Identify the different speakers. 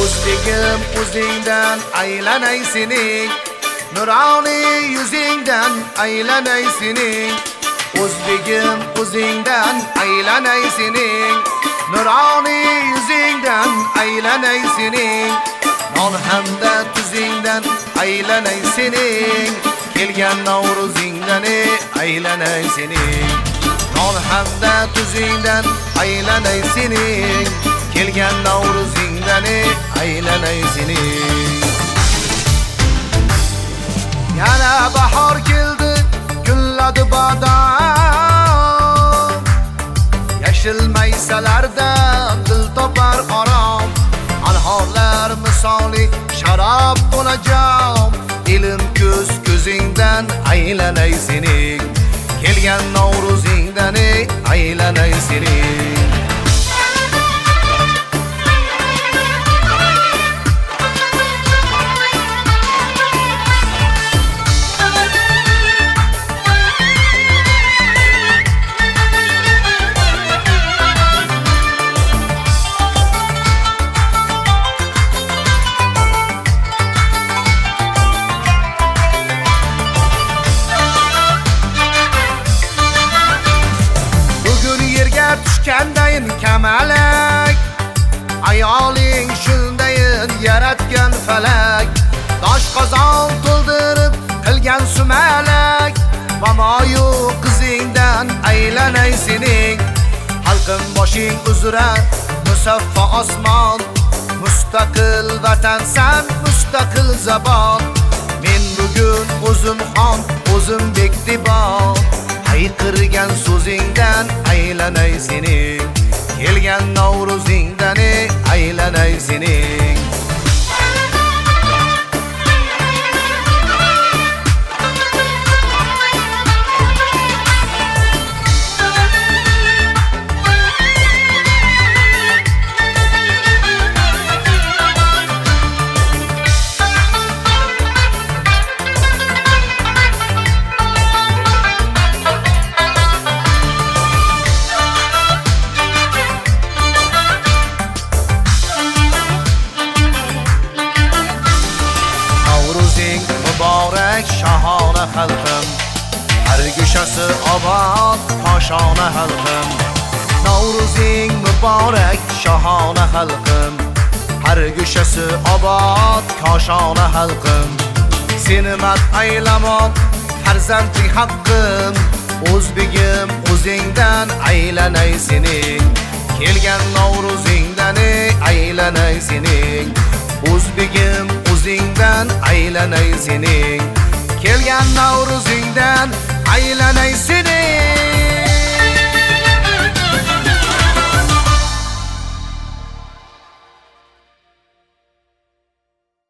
Speaker 1: O'zbegim o'zingdan aylanay sening, nuroniy yuzingdan aylanay sening. O'zbegim o'zingdan aylanay sening, nuroniy yuzingdan aylanay sening. Non hamda tuzingdan aylanay sening, kelgan Navruzingdan aylanay sening. Non hamda tuzingdan aylanay sening, kelgan Navruzingdan aylanay sening. Yana bahor keldi, gulladi bodom, yashil maysalarda dil topar orom. Anhorlar misoli sharob to'lajam, dilim ko'z ko'zingdan aylanay sening, kelgan Navruzingdan aylanay sening. Tushgandayin kamalak, ayoling shundayin yaratgan falak. Tosh qozon to'ldirib qilgan sumalak, vamoyu qizingdan aylanay sening. Xalqim boshing uzra musaffo osmon, mustaqil vatansan mustaqil zabon. Men bugun o'zim xon, o'zim bekdibon, hayqirgan so'zingdan aylanay sening, kelgan Navruzingdan aylanay sening. Muborak shahona xalqim, har go'shasi obod koshona xalqim. Navruzing muborak shahona xalqim, har go'shasi obod koshona xalqim. Seni mat aylamoq farzandlik haqqim, o'zbegim o'zingdan aylanay sening, kelgan Navruzingdan aylanay sening. O'zbegim o'zingdan aylanay sening, kelgan Navruzingdan aylanay sening.